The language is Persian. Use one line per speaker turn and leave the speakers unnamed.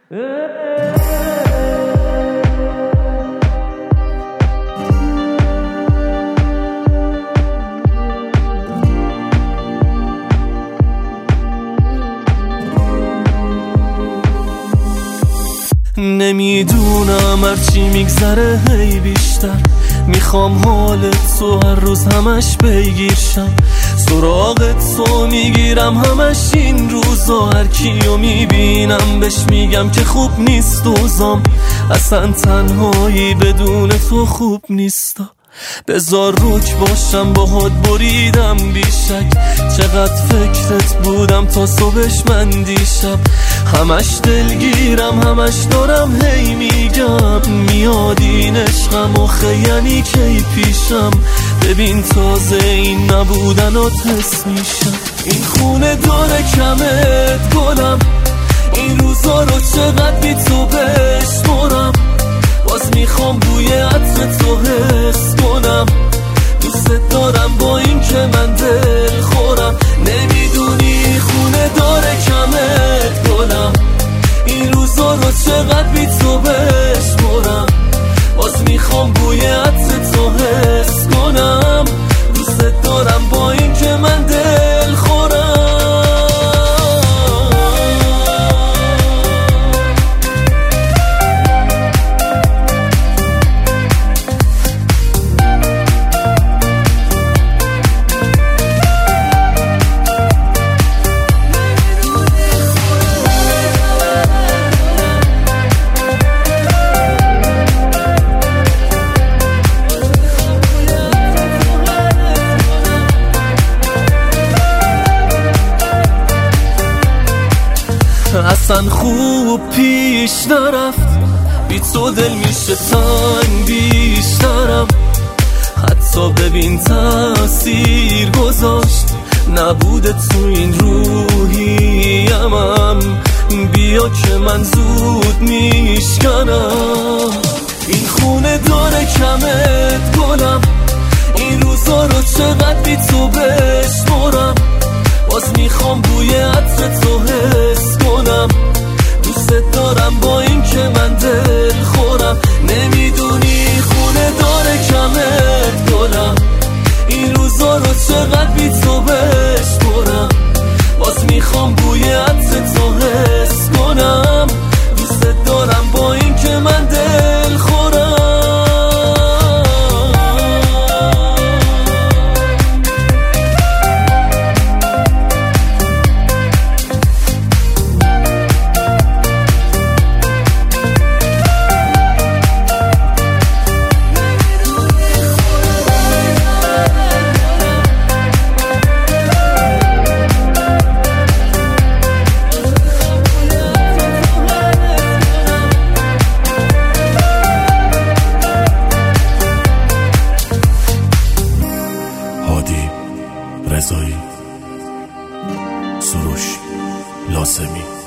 نمیدونم هرچی میگذره هی بیشتر میخوام حالت تو هر روز همش بگیرشم، سراغت تو میگیرم همش این روزا، هر کیو میبینم بهش میگم که خوب نیست دوزام، اصلا تنهایی بدون تو خوب نیستا، بذار روک باشم باهات بریدم بیشک، چقدر فکرت بودم تا صبحش من دیشب، همش دلگیرم همش دارم هی میگم، میاد این عشقم آخه یعنی کی پیشم، ببین تازه این نبودنات حس میشم، این خونه داره کمت گلم، این روزا رو چقدر بی تو بشمرم، باز میخوام بوی عطر تو حس کنم، دوست دارم با این که من دل خورم، نمیدونی خونه داره کمت گلم، این روزا رو چقدر بی تو بشمرم، باز میخوام بوی عطر تو حس کنم، دوست دارم با این که من دل خورم. اصلا خوب پیش نرفت، بی تو دل میشه تنگ بیشترم، حتی ببین تأثیر گذاشت نبود تو این روحیمم، بیا که من زود میشکنم، این خونه داره کمت گلم، این روزا رو چقدر بی تو بشمرم، باز میخوام بوی عطر تو حس کنم، دوست دارم با این که من دل خورم، نمیدونی خونه داره کمت گلم، این روزا رو چقدر بی تو بشمرم، باز میخوام بوی عطر تو حس کنم، دوست دارم با این که من دل خورم.
هادی رضایی، سروش لاسمی.